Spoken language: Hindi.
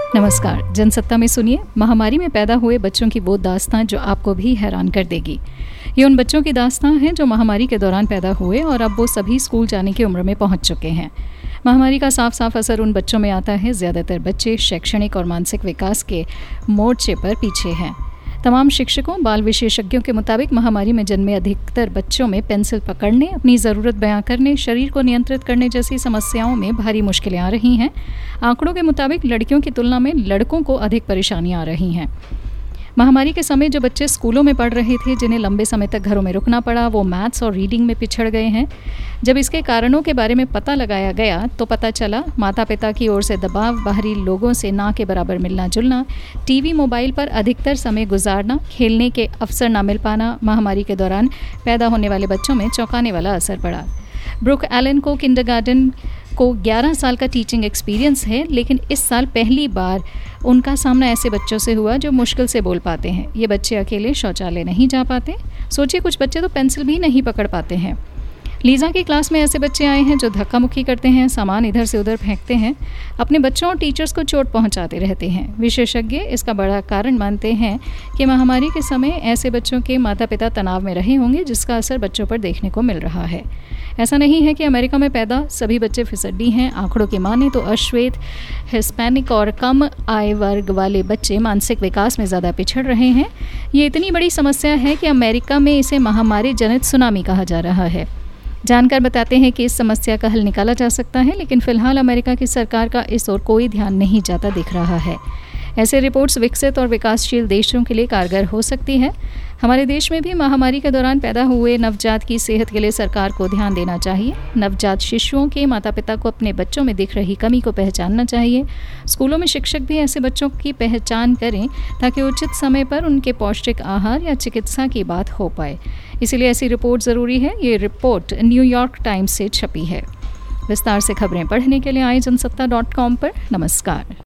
नमस्कार। जनसत्ता में सुनिए, महामारी में पैदा हुए बच्चों की वो दास्तां जो आपको भी हैरान कर देगी। ये उन बच्चों की दास्तां हैं जो महामारी के दौरान पैदा हुए और अब वो सभी स्कूल जाने की उम्र में पहुंच चुके हैं। महामारी का साफ साफ असर उन बच्चों में आता है। ज़्यादातर बच्चे शैक्षणिक और मानसिक विकास के मोर्चे पर पीछे हैं। तमाम शिक्षकों, बाल विशेषज्ञों के मुताबिक महामारी में जन्मे अधिकतर बच्चों में पेंसिल पकड़ने, अपनी ज़रूरत बयां करने, शरीर को नियंत्रित करने जैसी समस्याओं में भारी मुश्किलें आ रही हैं। आंकड़ों के मुताबिक लड़कियों की तुलना में लड़कों को अधिक परेशानियां आ रही हैं। महामारी के समय जो बच्चे स्कूलों में पढ़ रहे थे, जिन्हें लंबे समय तक घरों में रुकना पड़ा, वो मैथ्स और रीडिंग में पिछड़ गए हैं। जब इसके कारणों के बारे में पता लगाया गया तो पता चला माता पिता की ओर से दबाव, बाहरी लोगों से ना के बराबर मिलना जुलना, टीवी मोबाइल पर अधिकतर समय गुजारना, खेलने के अवसर ना मिल पाना, महामारी के दौरान पैदा होने वाले बच्चों में चौंकाने वाला असर पड़ा। ब्रुक एलन को किंडरगार्टन को 11 साल का टीचिंग एक्सपीरियंस है, लेकिन इस साल पहली बार उनका सामना ऐसे बच्चों से हुआ जो मुश्किल से बोल पाते हैं। ये बच्चे अकेले शौचालय नहीं जा पाते। सोचिए, कुछ बच्चे तो पेंसिल भी नहीं पकड़ पाते हैं। लीज़ा की क्लास में ऐसे बच्चे आए हैं जो धक्का मुक्की करते हैं, सामान इधर से उधर फेंकते हैं, अपने बच्चों और टीचर्स को चोट पहुंचाते रहते हैं। विशेषज्ञ इसका बड़ा कारण मानते हैं कि महामारी के समय ऐसे बच्चों के माता पिता तनाव में रहे होंगे, जिसका असर बच्चों पर देखने को मिल रहा है। ऐसा नहीं है कि अमेरिका में पैदा सभी बच्चे फिसड्डी हैं। आंकड़ों की माने तो अश्वेत, हिस्पैनिक और कम आय वर्ग वाले बच्चे मानसिक विकास में ज़्यादा पिछड़ रहे हैं। ये इतनी बड़ी समस्या है कि अमेरिका में इसे महामारी जनित सुनामी कहा जा रहा है। जानकार बताते हैं कि इस समस्या का हल निकाला जा सकता है, लेकिन फिलहाल अमेरिका की सरकार का इस ओर कोई ध्यान नहीं जाता दिख रहा है। ऐसे रिपोर्ट्स विकसित और विकासशील देशों के लिए कारगर हो सकती है। हमारे देश में भी महामारी के दौरान पैदा हुए नवजात की सेहत के लिए सरकार को ध्यान देना चाहिए। नवजात शिशुओं के माता पिता को अपने बच्चों में दिख रही कमी को पहचानना चाहिए। स्कूलों में शिक्षक भी ऐसे बच्चों की पहचान करें ताकि उचित समय पर उनके पौष्टिक आहार या चिकित्सा की बात हो पाए। इसीलिए ऐसी रिपोर्ट ज़रूरी है। ये रिपोर्ट न्यूयॉर्क टाइम्स से छपी है। विस्तार से खबरें पढ़ने के लिए आए जनसत्ता.com पर। नमस्कार।